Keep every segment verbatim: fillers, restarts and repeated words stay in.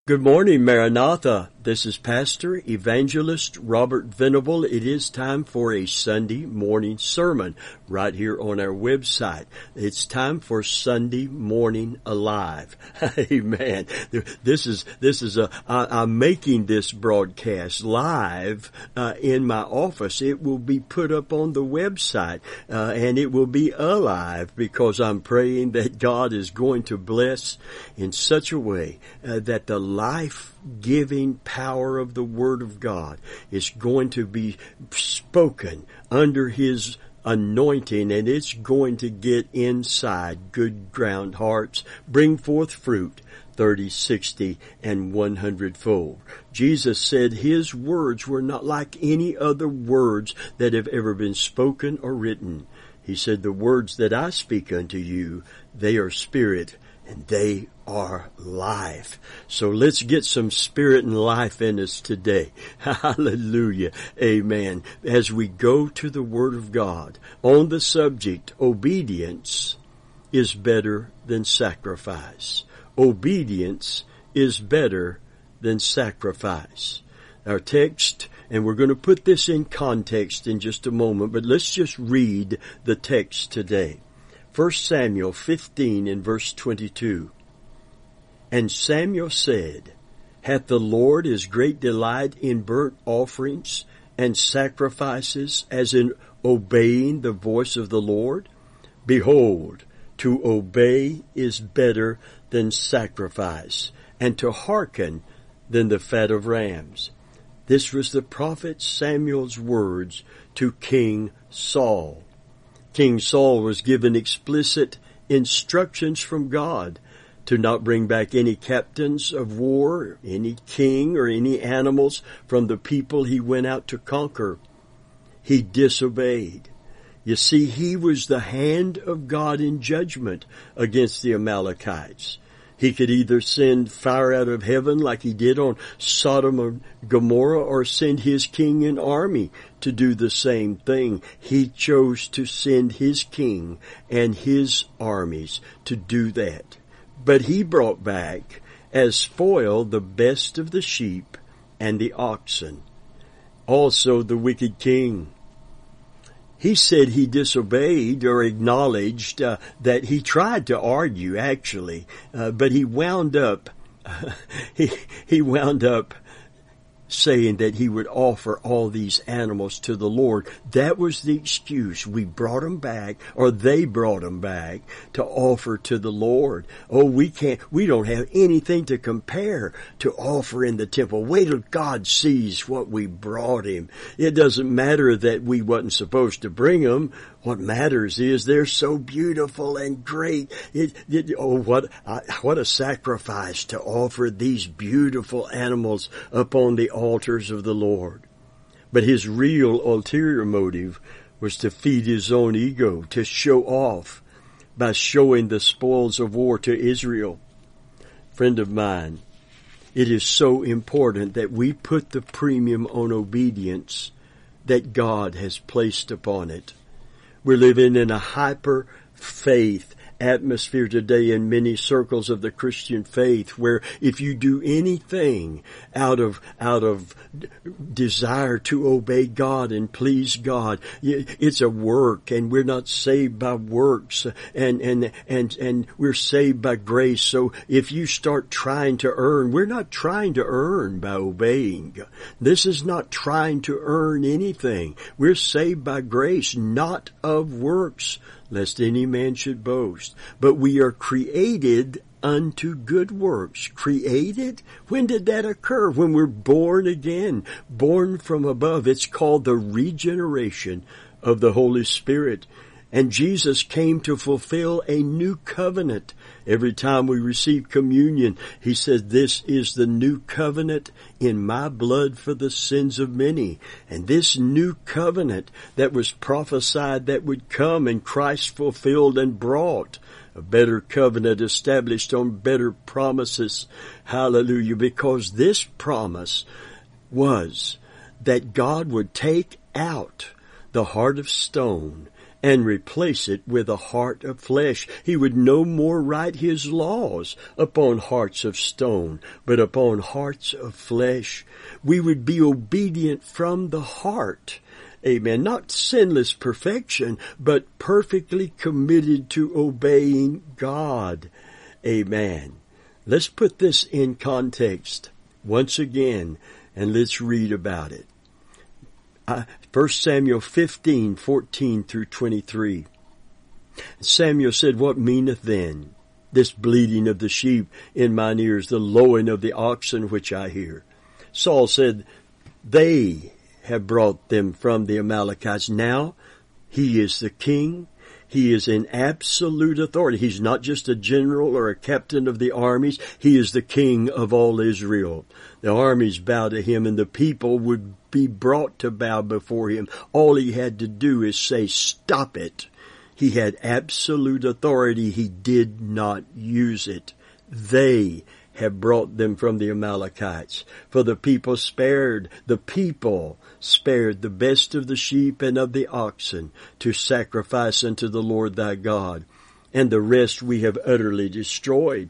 Good morning, Maranatha. This is Pastor Evangelist Robert Venable. It is time for a Sunday morning sermon right here on our website. It's time for Sunday Morning Alive. Amen. This is, this is a, I, I'm making this broadcast live, uh, in my office. It will be put up on the website, uh, and it will be alive because I'm praying that God is going to bless in such a way uh, that the life-giving power of the Word of God is going to be spoken under His anointing, and it's going to get inside good ground hearts, bring forth fruit, thirty, sixty, and one hundred fold. Jesus said His words were not like any other words that have ever been spoken or written. He said, the words that I speak unto you, they are spirit and they are life. So let's get some spirit and life in us today. Hallelujah. Amen. As we go to the Word of God on the subject, obedience is better than sacrifice. Obedience is better than sacrifice. Our text, and we're going to put this in context in just a moment, but let's just read the text today. First Samuel fifteen and verse twenty-two. And Samuel said, Hath the Lord His great delight in burnt offerings and sacrifices as in obeying the voice of the Lord? Behold, to obey is better than sacrifice, and to hearken than the fat of rams. This was the prophet Samuel's words to King Saul. King Saul was given explicit instructions from God to not bring back any captains of war, any king, or any animals from the people he went out to conquer. He disobeyed. You see, he was the hand of God in judgment against the Amalekites. He could either send fire out of heaven like he did on Sodom and Gomorrah, or send his king and army to do the same thing. He chose to send his king and his armies to do that. But he brought back as spoil the best of the sheep and the oxen. Also the wicked king. He said he disobeyed or acknowledged uh, that he tried to argue, actually, uh, but he wound up, uh, he, he wound up saying that he would offer all these animals to the Lord. That was the excuse. We brought them back, or they brought them back to offer to the Lord. Oh, we can't, we don't have anything to compare to offer in the temple. Wait till God sees what we brought Him. It doesn't matter that we wasn't supposed to bring them. What matters is they're so beautiful and great. It, it, oh, what uh, what a sacrifice to offer these beautiful animals upon the altars of the Lord. But his real ulterior motive was to feed his own ego, to show off by showing the spoils of war to Israel. Friend of mine, it is so important that we put the premium on obedience that God has placed upon it. We're living in a hyper-faith atmosphere today in many circles of the Christian faith, where if you do anything out of out of desire to obey God and please God, it's a work, and we're not saved by works, and and and and we're saved by grace. So if you start trying to earn, we're not trying to earn by obeying. This is not trying to earn anything. We're saved by grace, not of works, lest any man should boast. But we are created unto good works. Created? When did that occur? When we're born again, born from above. It's called the regeneration of the Holy Spirit. And Jesus came to fulfill a new covenant. Every time we receive communion, He said, this is the new covenant in my blood for the sins of many. And this new covenant that was prophesied that would come, and Christ fulfilled and brought a better covenant established on better promises. Hallelujah. Because this promise was that God would take out the heart of stone and replace it with a heart of flesh. He would no more write his laws upon hearts of stone, but upon hearts of flesh. We would be obedient from the heart. Amen. Not sinless perfection, but perfectly committed to obeying God. Amen. Let's put this in context once again, and let's read about it. Uh, First Samuel fifteen, fourteen through twenty-three. Samuel said, "What meaneth then this bleating of the sheep in mine ears, the lowing of the oxen which I hear?" Saul said, "They have brought them from the Amalekites. Now he is the king. He is in absolute authority. He's not just a general or a captain of the armies. He is the king of all Israel. The armies bow to him, and the people would be brought to bow before him. All he had to do is say, 'Stop it.' He had absolute authority. He did not use it. They have brought them from the Amalekites. For the people spared, the people spared the best of the sheep and of the oxen to sacrifice unto the Lord thy God. And the rest we have utterly destroyed.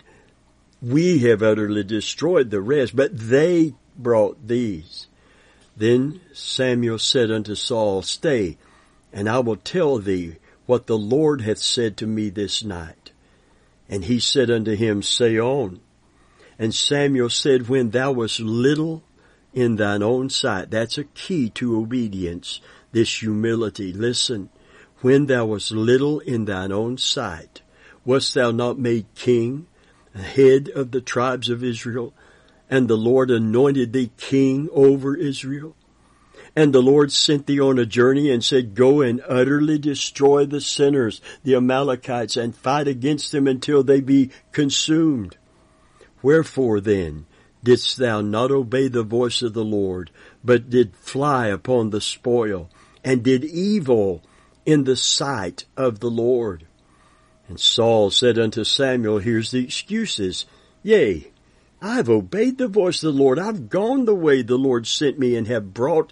We have utterly destroyed the rest, but they brought these." Then Samuel said unto Saul, "Stay, and I will tell thee what the Lord hath said to me this night." And he said unto him, "Say on." And Samuel said, "When thou wast little in thine own sight," that's a key to obedience, this humility. Listen, "when thou wast little in thine own sight, wast thou not made king, head of the tribes of Israel? And the Lord anointed thee king over Israel? And the Lord sent thee on a journey and said, Go and utterly destroy the sinners, the Amalekites, and fight against them until they be consumed. Wherefore then didst thou not obey the voice of the Lord, but did fly upon the spoil, and did evil in the sight of the Lord?" And Saul said unto Samuel, here's the excuses, "Yea, I have obeyed the voice of the Lord. I've gone the way the Lord sent me, and have brought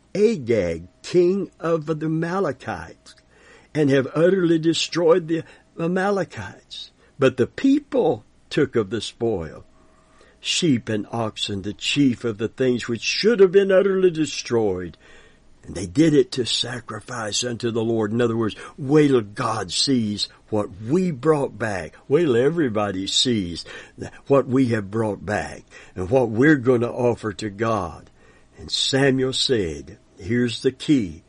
Agag, king of the Amalekites, and have utterly destroyed the Amalekites. But the people took of the spoil, sheep and oxen, the chief of the things which should have been utterly destroyed. And they did it to sacrifice unto the Lord." In other words, wait till God sees what we brought back. Wait till everybody sees what we have brought back and what we're going to offer to God. And Samuel said, here's the key,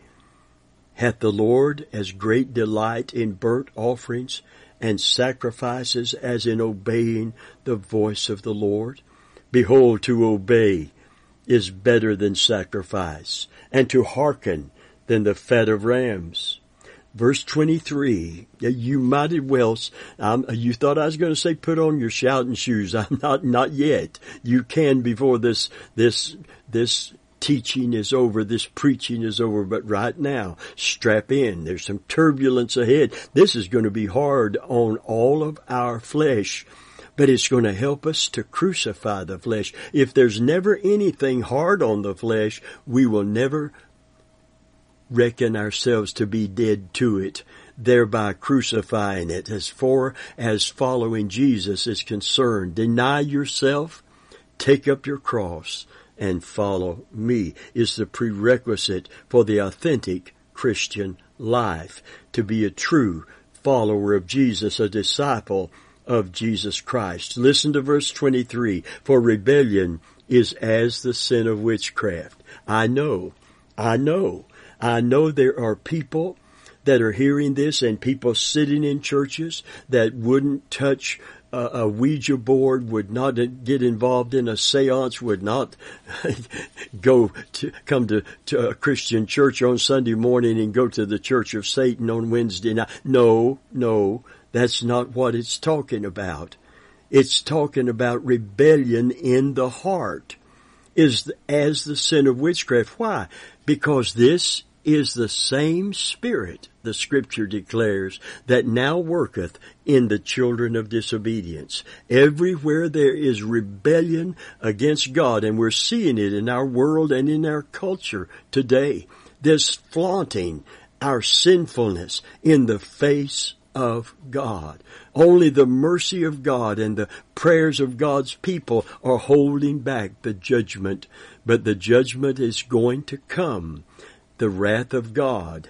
"Hath the Lord as great delight in burnt offerings and sacrifices as in obeying the voice of the Lord? Behold, to obey is better than sacrifice, and to hearken than the fat of rams." Verse twenty-three, you might as well, um, you thought I was going to say put on your shouting shoes. I'm not, not yet. You can before this, this, this teaching is over, this preaching is over, but right now, strap in. There's some turbulence ahead. This is going to be hard on all of our flesh, but it's going to help us to crucify the flesh. If there's never anything hard on the flesh, we will never reckon ourselves to be dead to it, thereby crucifying it. As far as following Jesus is concerned, deny yourself, take up your cross, and follow me is the prerequisite for the authentic Christian life. To be a true follower of Jesus, a disciple of Jesus Christ. Listen to verse twenty-three. "For rebellion is as the sin of witchcraft." I know, I know, I know there are people that are hearing this, and people sitting in churches that wouldn't touch a, a Ouija board, would not get involved in a seance, would not go to come to, to a Christian church on Sunday morning and go to the Church of Satan on Wednesday night. No, no. That's not what it's talking about. It's talking about rebellion in the heart is as the sin of witchcraft. Why? Because this is the same spirit, the Scripture declares, that now worketh in the children of disobedience. Everywhere there is rebellion against God, and we're seeing it in our world and in our culture today, this flaunting our sinfulness in the face of God. Only the mercy of God and the prayers of God's people are holding back the judgment. But the judgment is going to come. The wrath of God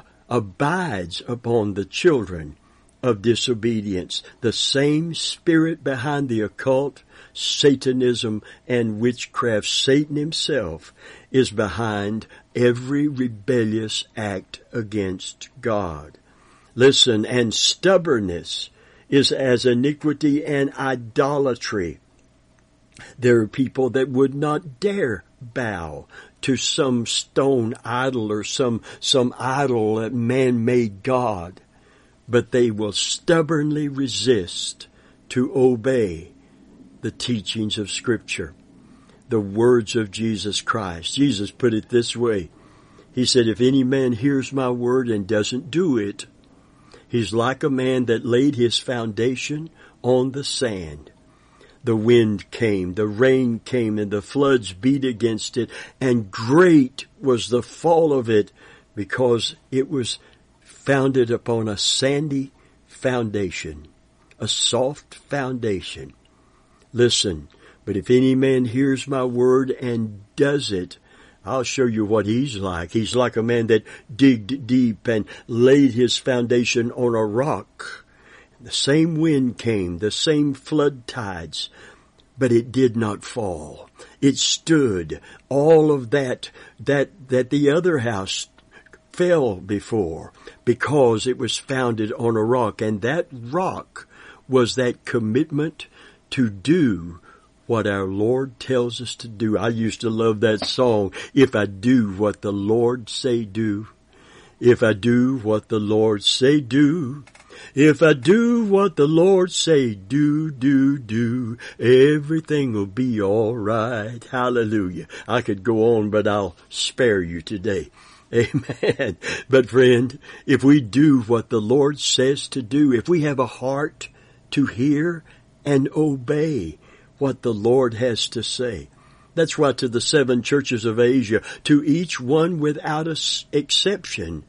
abides upon the children of disobedience. The same spirit behind the occult, Satanism, and witchcraft, Satan himself, is behind every rebellious act against God. Listen, and stubbornness is as iniquity and idolatry. There are people that would not dare bow to some stone idol or some, some idol, that man-made God, but they will stubbornly resist to obey the teachings of Scripture, the words of Jesus Christ. Jesus put it this way. He said, if any man hears my word and doesn't do it, he's like a man that laid his foundation on the sand. The wind came, the rain came, and the floods beat against it, and great was the fall of it, because it was founded upon a sandy foundation, a soft foundation. Listen, but if any man hears my word and does it, I'll show you what he's like. He's like a man that digged deep and laid his foundation on a rock. The same wind came, the same flood tides, but it did not fall. It stood. All of that, that, that the other house fell before, because it was founded on a rock. And that rock was that commitment to do what our Lord tells us to do. I used to love that song, if I do what the Lord say do. If I do what the Lord say do. If I do what the Lord say do, do, do, everything will be all right. Hallelujah. I could go on, but I'll spare you today. Amen. But friend, if we do what the Lord says to do, if we have a heart to hear and obey what the Lord has to say. That's why to the seven churches of Asia, to each one without an exception,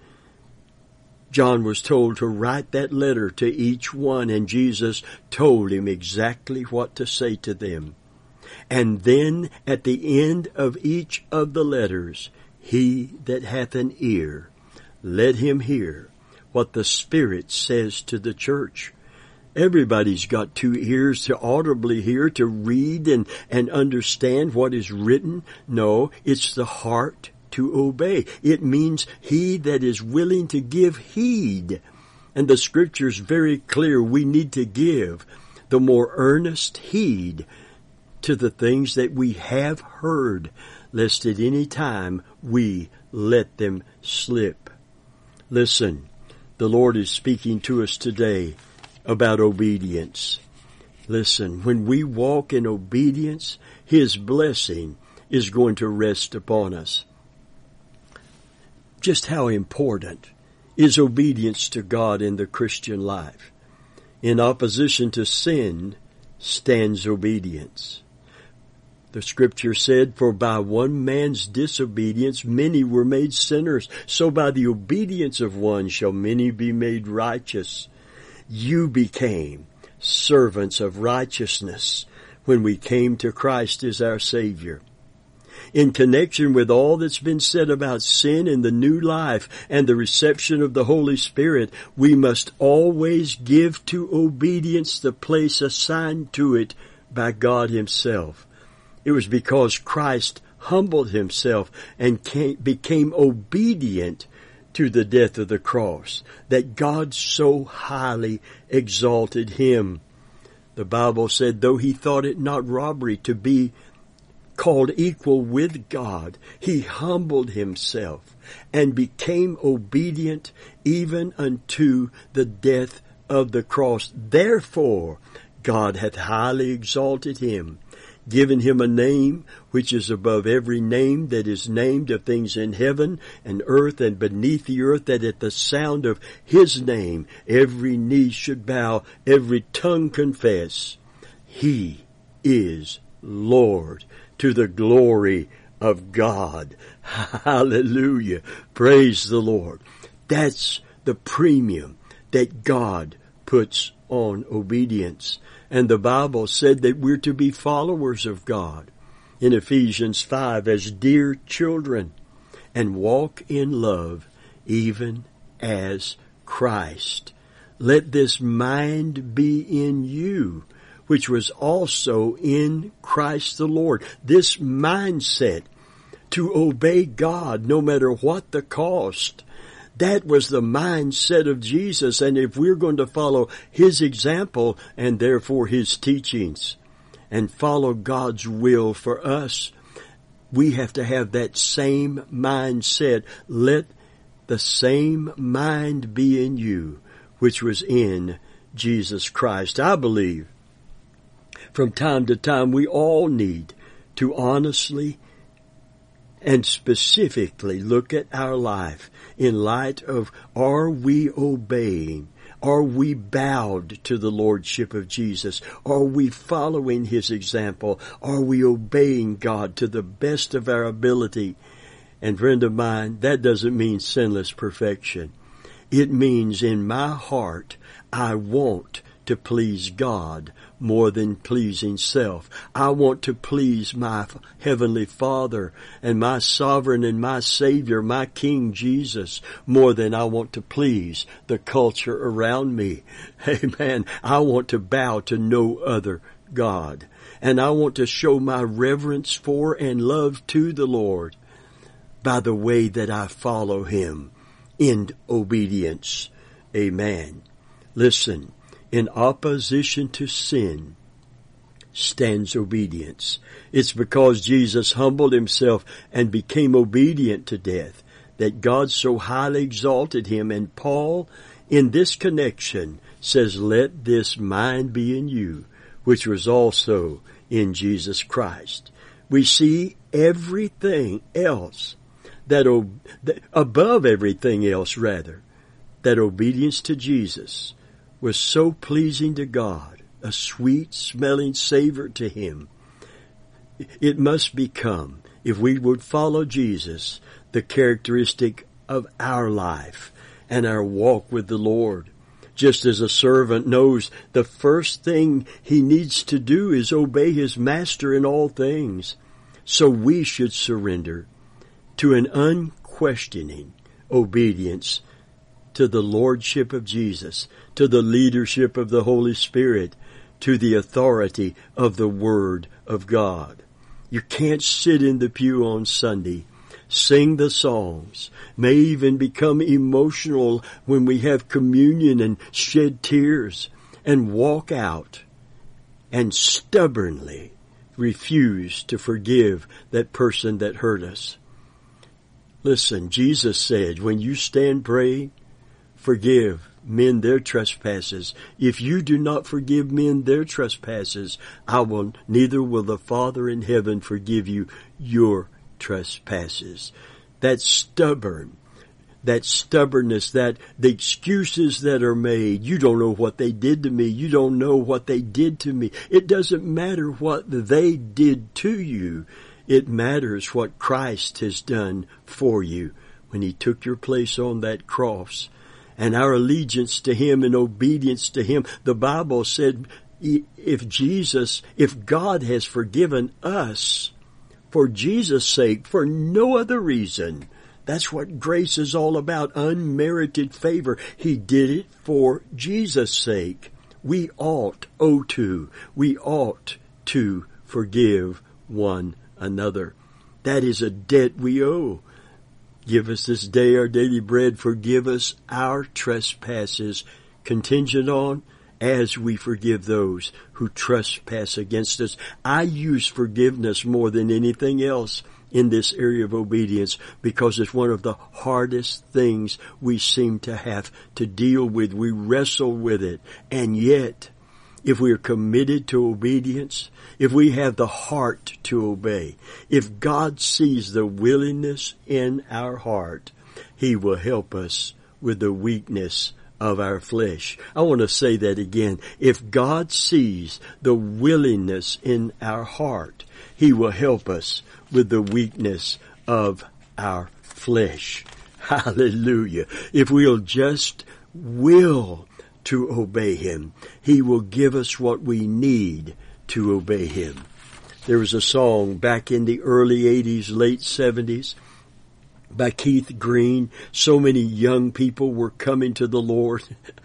John was told to write that letter to each one, and Jesus told him exactly what to say to them. And then at the end of each of the letters, he that hath an ear, let him hear what the Spirit says to the church. Everybody's got two ears to audibly hear, to read and, and understand what is written. No, it's the heart to obey. It means he that is willing to give heed. And the Scripture's very clear. We need to give the more earnest heed to the things that we have heard, lest at any time we let them slip. Listen, the Lord is speaking to us today about obedience. Listen, when we walk in obedience, His blessing is going to rest upon us. Just how important is obedience to God in the Christian life? In opposition to sin stands obedience. The Scripture said, for by one man's disobedience many were made sinners, so by the obedience of one shall many be made righteous. You became servants of righteousness when we came to Christ as our Savior. In connection with all that's been said about sin in the new life and the reception of the Holy Spirit, we must always give to obedience the place assigned to it by God Himself. It was because Christ humbled Himself and came, became obedient to the death of the cross that God so highly exalted Him. The Bible said, though He thought it not robbery to be called equal with God, He humbled Himself and became obedient even unto the death of the cross. Therefore, God hath highly exalted Him, given Him a name which is above every name that is named, of things in heaven and earth and beneath the earth, that at the sound of His name every knee should bow, every tongue confess, He is Lord, to the glory of God. Hallelujah. Praise the Lord. That's the premium that God puts on obedience. And the Bible said that we're to be followers of God in Ephesians five as dear children and walk in love even as Christ. Let this mind be in you, which was also in Christ the Lord. This mindset to obey God no matter what the cost. That was the mindset of Jesus, and if we're going to follow His example and therefore His teachings and follow God's will for us, we have to have that same mindset. Let the same mind be in you, which was in Jesus Christ. I believe from time to time we all need to honestly and specifically look at our life in light of, are we obeying? Are we bowed to the Lordship of Jesus? Are we following His example? Are we obeying God to the best of our ability? And friend of mine, that doesn't mean sinless perfection. It means in my heart, I want to please God more than pleasing self. I want to please my Heavenly Father and my Sovereign and my Savior, my King Jesus, more than I want to please the culture around me. Amen. I want to bow to no other God. And I want to show my reverence for and love to the Lord by the way that I follow Him in obedience. Amen. Listen. In opposition to sin stands obedience. It's because Jesus humbled Himself and became obedient to death that God so highly exalted Him. And Paul, in this connection, says, let this mind be in you, which was also in Jesus Christ. We see everything else, that above everything else, rather, that obedience to Jesus was so pleasing to God, a sweet-smelling savor to Him. It must become, if we would follow Jesus, the characteristic of our life and our walk with the Lord. Just as a servant knows the first thing he needs to do is obey his master in all things, so we should surrender to an unquestioning obedience to the Lordship of Jesus, to the leadership of the Holy Spirit, to the authority of the Word of God. You can't sit in the pew on Sunday, sing the songs, may even become emotional when we have communion and shed tears, and walk out and stubbornly refuse to forgive that person that hurt us. Listen, Jesus said, when you stand praying, forgive men their trespasses. If you do not forgive men their trespasses, I will, neither will the Father in heaven forgive you your trespasses. That stubborn, that stubbornness, that the excuses that are made, you don't know what they did to me, you don't know what they did to me. It doesn't matter what they did to you. It matters what Christ has done for you when He took your place on that cross. And our allegiance to Him and obedience to Him. The Bible said, if Jesus, if God has forgiven us for Jesus' sake, for no other reason, that's what grace is all about, unmerited favor. He did it for Jesus' sake. We ought, oh to, we ought to forgive one another. That is a debt we owe. Give us this day our daily bread. Forgive us our trespasses, contingent on as we forgive those who trespass against us. I use forgiveness more than anything else in this area of obedience because it's one of the hardest things we seem to have to deal with. We wrestle with it. And yet, if we are committed to obedience, if we have the heart to obey, if God sees the willingness in our heart, He will help us with the weakness of our flesh. I want to say that again. If God sees the willingness in our heart, He will help us with the weakness of our flesh. Hallelujah. If we'll just will to obey Him, He will give us what we need to obey Him. There was a song back in the early eighties, late seventies, by Keith Green. So many young people were coming to the Lord.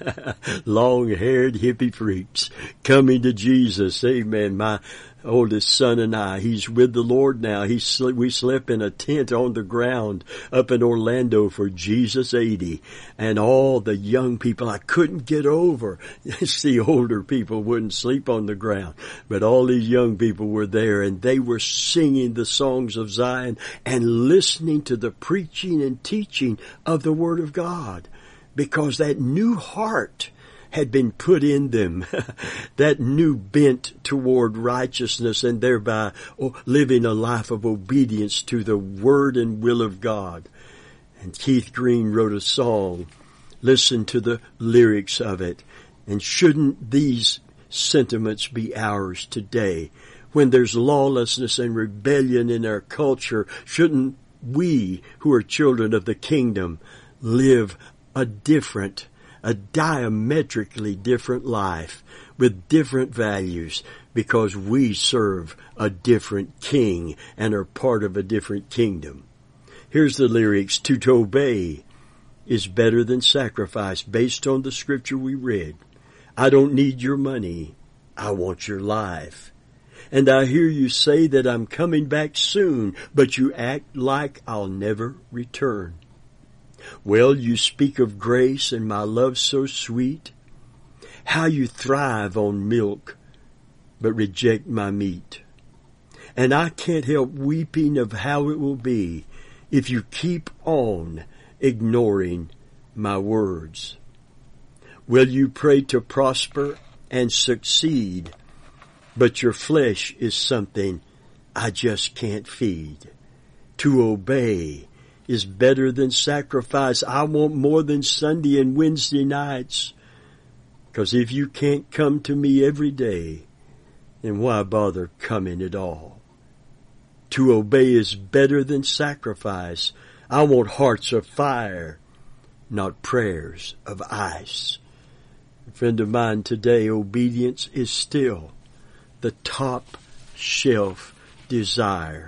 Long-haired hippie freaks coming to Jesus. Amen. My oldest son and I, he's with the Lord now. He sl- we slept in a tent on the ground up in Orlando for Jesus eighty. And all the young people, I couldn't get over. See, older people wouldn't sleep on the ground. But all these young people were there, and they were singing the songs of Zion and listening to the preaching and teaching of the Word of God. Because that new heart had been put in them, that new bent toward righteousness, and thereby living a life of obedience to the Word and will of God. And Keith Green wrote a song. Listen to the lyrics of it. And shouldn't these sentiments be ours today? When there's lawlessness and rebellion in our culture, shouldn't we, who are children of the kingdom, live a different a diametrically different life with different values, because we serve a different king and are part of a different kingdom. Here's the lyrics. To obey is better than sacrifice, based on the scripture we read. I don't need your money. I want your life. And I hear you say that I'm coming back soon, but you act like I'll never return. Well, you speak of grace and my love so sweet, how you thrive on milk, but reject my meat. And I can't help weeping of how it will be if you keep on ignoring my words. Will you pray to prosper and succeed, but your flesh is something I just can't feed? To obey is better than sacrifice. I want more than Sunday and Wednesday nights. Because if you can't come to me every day, then why bother coming at all? To obey is better than sacrifice. I want hearts of fire, not prayers of ice. A friend of mine today, obedience is still the top shelf desire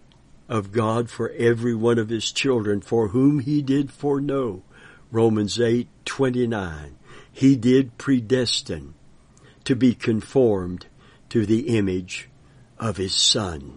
of God for every one of His children, for whom He did foreknow. Romans eight twenty-nine. He did predestine to be conformed to the image of His Son.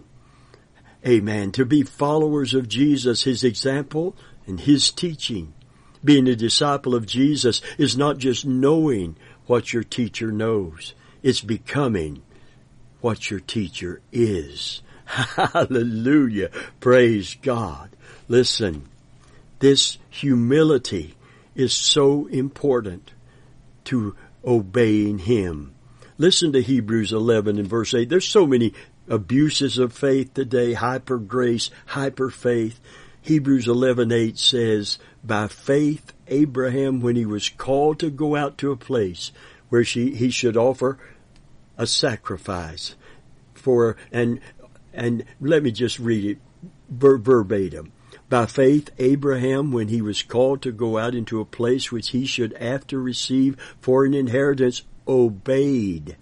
Amen. To be followers of Jesus, His example and His teaching. Being a disciple of Jesus is not just knowing what your teacher knows. It's becoming what your teacher is. Hallelujah. Praise God. Listen, this humility is so important to obeying Him. Listen to Hebrews eleven and verse eight. There's so many abuses of faith today, hyper grace, hyper faith. Hebrews eleven eight says, by faith Abraham, when he was called to go out to a place where she, he should offer a sacrifice for, and And let me just read it ver- verbatim. By faith, Abraham, when he was called to go out into a place which he should after receive for an inheritance, obeyed.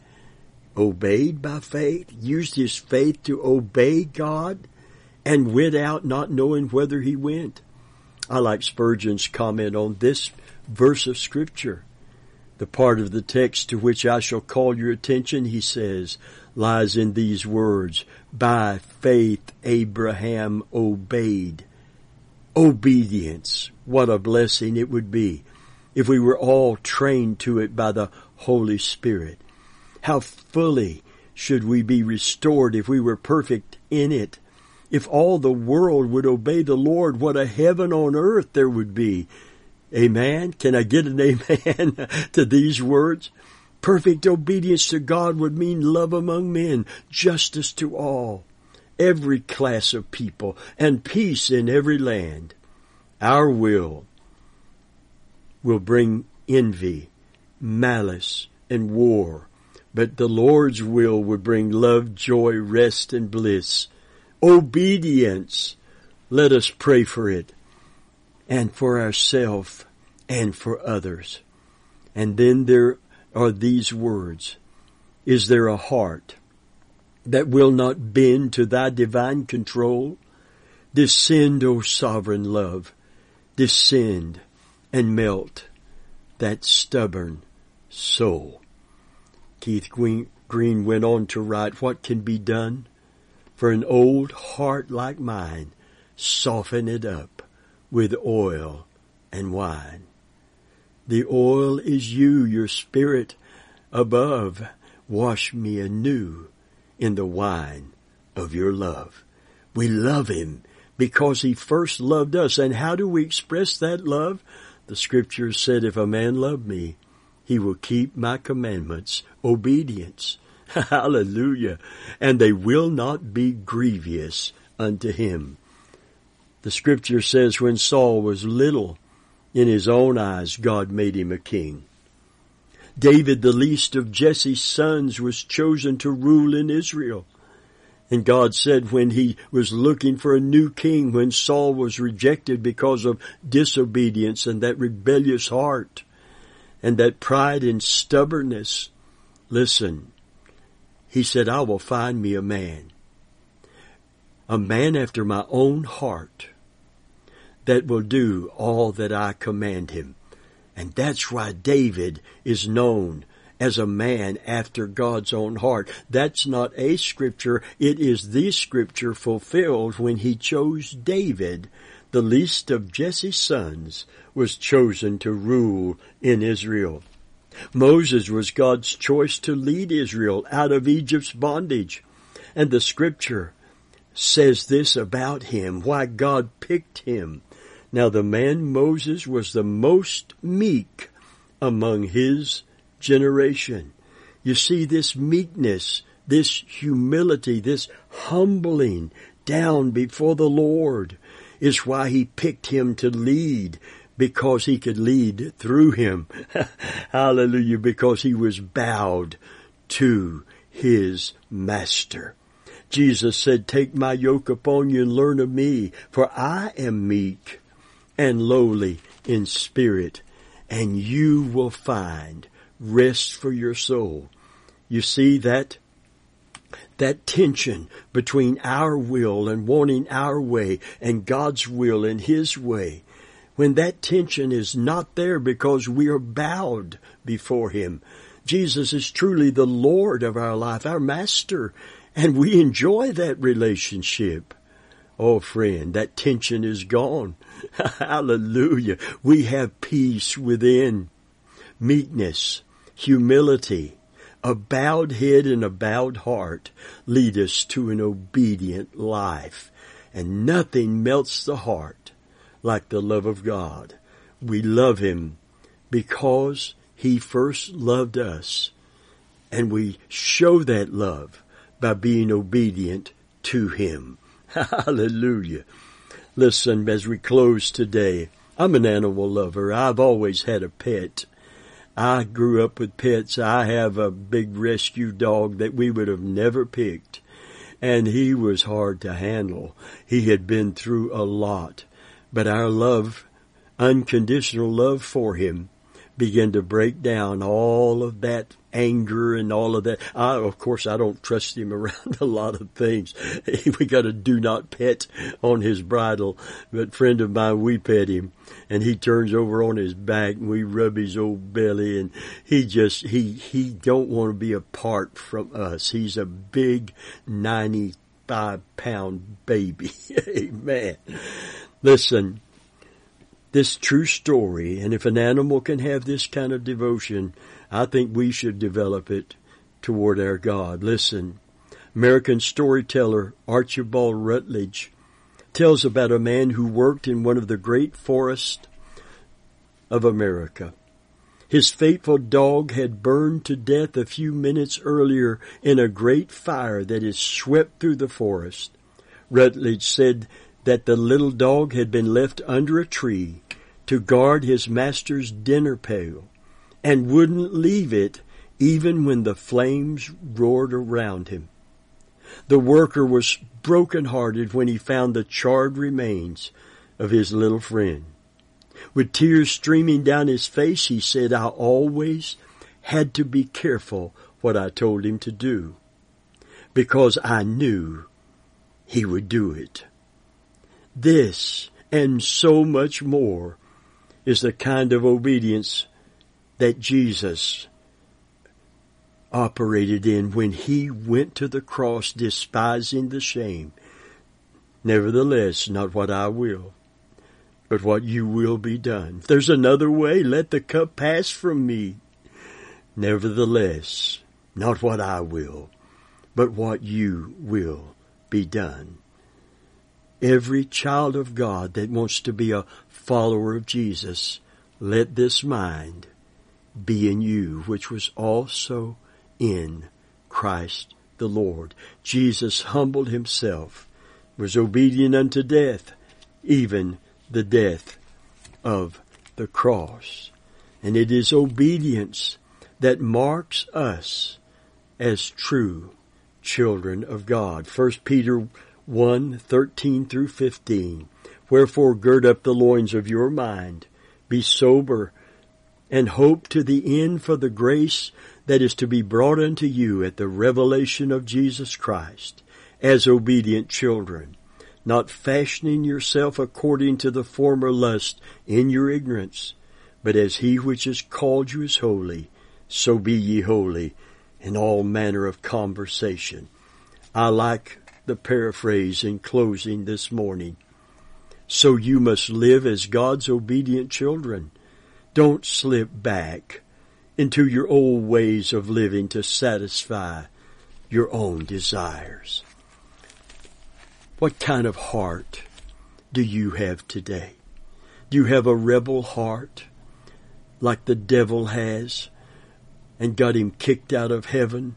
Obeyed by faith, used his faith to obey God, and went out not knowing whither he went. I like Spurgeon's comment on this verse of Scripture. The part of the text to which I shall call your attention, he says, lies in these words. By faith Abraham obeyed. Obedience. What a blessing it would be if we were all trained to it by the Holy Spirit. How fully should we be restored if we were perfect in it? If all the world would obey the Lord, what a heaven on earth there would be. Amen? Can I get an amen to these words? Perfect obedience to God would mean love among men, justice to all, every class of people, and peace in every land. Our will will bring envy, malice, and war, but the Lord's will would bring love, joy, rest, and bliss. Obedience. Let us pray for it and for ourselves and for others. And then there are these words. Is there a heart that will not bend to thy divine control? Descend, O sovereign love, descend and melt that stubborn soul. Keith Green went on to write, what can be done for an old heart like mine? Soften it up with oil and wine. The oil is you, your spirit above. Wash me anew in the wine of your love. We love him because he first loved us. And how do we express that love? The scripture said, if a man love me, he will keep my commandments, obedience. Hallelujah. And they will not be grievous unto him. The scripture says when Saul was little, in his own eyes, God made him a king. David, the least of Jesse's sons, was chosen to rule in Israel. And God said when he was looking for a new king, when Saul was rejected because of disobedience and that rebellious heart and that pride and stubbornness, listen, he said, I will find me a man, a man after my own heart that will do all that I command him. And that's why David is known as a man after God's own heart. That's not a scripture. It is the scripture fulfilled when he chose David, the least of Jesse's sons, was chosen to rule in Israel. Moses was God's choice to lead Israel out of Egypt's bondage. And the scripture says this about him, why God picked him. Now the man Moses was the most meek among his generation. You see, this meekness, this humility, this humbling down before the Lord is why he picked him to lead, because he could lead through him. Hallelujah, because he was bowed to his master. Jesus said, take my yoke upon you and learn of me, for I am meek and lowly in spirit, and you will find rest for your soul. You see that that tension between our will and wanting our way and God's will and his way. When that tension is not there because we are bowed before him. Jesus is truly the Lord of our life, our master, and we enjoy that relationship. Oh, friend, that tension is gone. Hallelujah. We have peace within. Meekness, humility, a bowed head and a bowed heart lead us to an obedient life. And nothing melts the heart like the love of God. We love him because he first loved us. And we show that love by being obedient to him. Hallelujah. Listen, as we close today, I'm an animal lover. I've always had a pet. I grew up with pets. I have a big rescue dog that we would have never picked. And he was hard to handle. He had been through a lot. But our love, unconditional love for him, began to break down all of that anger and all of that. I, of course, I don't trust him around a lot of things. We got a do not pet on his bridle. But friend of mine, we pet him, and he turns over on his back, and we rub his old belly, and he just, he, he don't want to be apart from us. He's a big ninety-five pound baby. Amen. Listen, this true story, and if an animal can have this kind of devotion, I think we should develop it toward our God. Listen, American storyteller Archibald Rutledge tells about a man who worked in one of the great forests of America. His faithful dog had burned to death a few minutes earlier in a great fire that had swept through the forest. Rutledge said that the little dog had been left under a tree to guard his master's dinner pail, and wouldn't leave it even when the flames roared around him. The worker was broken-hearted when he found the charred remains of his little friend. With tears streaming down his face, he said, I always had to be careful what I told him to do, because I knew he would do it. This and so much more is the kind of obedience that Jesus operated in when he went to the cross, despising the shame. Nevertheless, not what I will, but what you will be done. If there's another way, let the cup pass from me. Nevertheless, not what I will, but what you will be done. Every child of God that wants to be a follower of Jesus, let this mind be in you, which was also in Christ the Lord. Jesus humbled himself, was obedient unto death, even the death of the cross. And it is obedience that marks us as true children of God. First Peter one, thirteen through fifteen. Wherefore gird up the loins of your mind, be sober, and hope to the end for the grace that is to be brought unto you at the revelation of Jesus Christ, as obedient children, not fashioning yourself according to the former lust in your ignorance, but as he which has called you is holy, so be ye holy in all manner of conversation. I like the paraphrase in closing this morning. So you must live as God's obedient children. Don't slip back into your old ways of living to satisfy your own desires. What kind of heart do you have today? Do you have a rebel heart like the devil has and got him kicked out of heaven?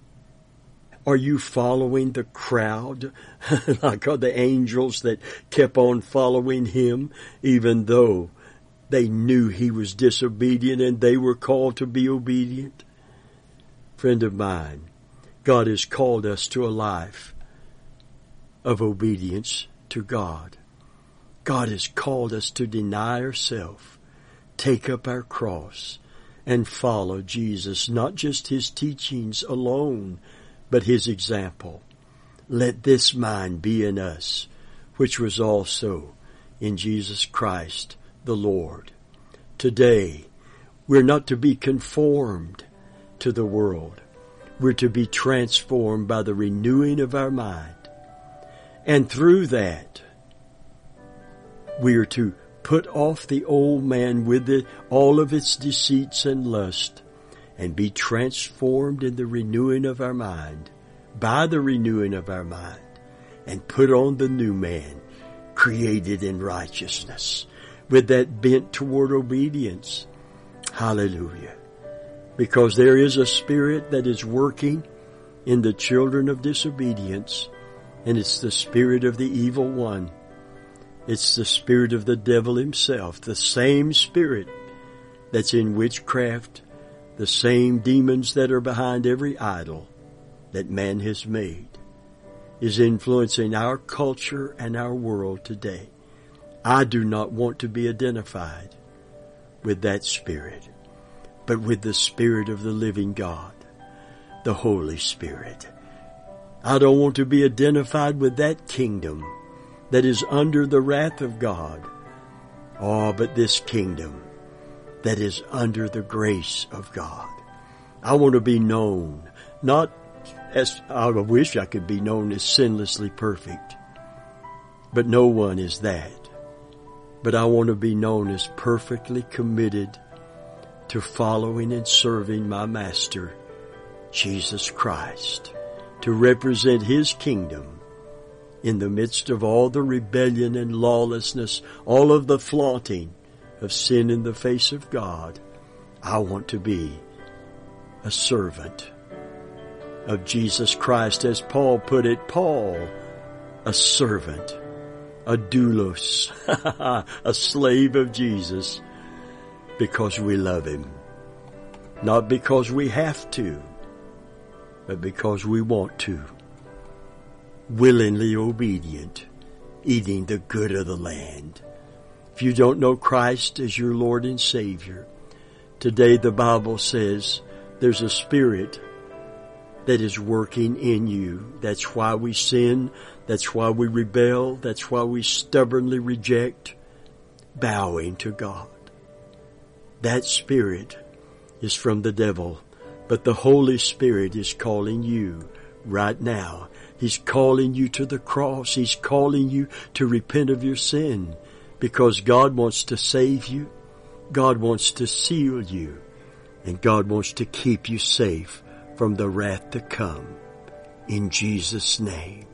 Are you following the crowd like the angels that kept on following him even though they knew he was disobedient and they were called to be obedient? Friend of mine, God has called us to a life of obedience to God. God has called us to deny ourselves, take up our cross, and follow Jesus, not just his teachings alone, but his example. Let this mind be in us, which was also in Jesus Christ the Lord. Today, we're not to be conformed to the world. We're to be transformed by the renewing of our mind. And through that, we are to put off the old man with the, all of its deceits and lust, and be transformed in the renewing of our mind, by the renewing of our mind, and put on the new man, created in righteousness, with that bent toward obedience. Hallelujah. Because there is a spirit that is working in the children of disobedience, and it's the spirit of the evil one. It's the spirit of the devil himself, the same spirit that's in witchcraft, the same demons that are behind every idol that man has made, is influencing our culture and our world today. I do not want to be identified with that spirit, but with the Spirit of the living God, the Holy Spirit. I don't want to be identified with that kingdom that is under the wrath of God. Oh, but this kingdom that is under the grace of God. I want to be known, not as, I wish I could be known as sinlessly perfect, but no one is that. But I want to be known as perfectly committed to following and serving my Master, Jesus Christ, to represent His kingdom in the midst of all the rebellion and lawlessness, all of the flaunting of sin in the face of God. I want to be a servant of Jesus Christ, as Paul put it. Paul, a servant, a doulos, a slave of Jesus, because we love Him. Not because we have to, but because we want to. Willingly obedient, eating the good of the land. If you don't know Christ as your Lord and Savior, today the Bible says there's a spirit that is working in you. That's why we sin. That's why we rebel. That's why we stubbornly reject bowing to God. That spirit is from the devil, but the Holy Spirit is calling you right now. He's calling you to the cross. He's calling you to repent of your sin, because God wants to save you. God wants to seal you, and God wants to keep you safe from the wrath to come. In Jesus' name.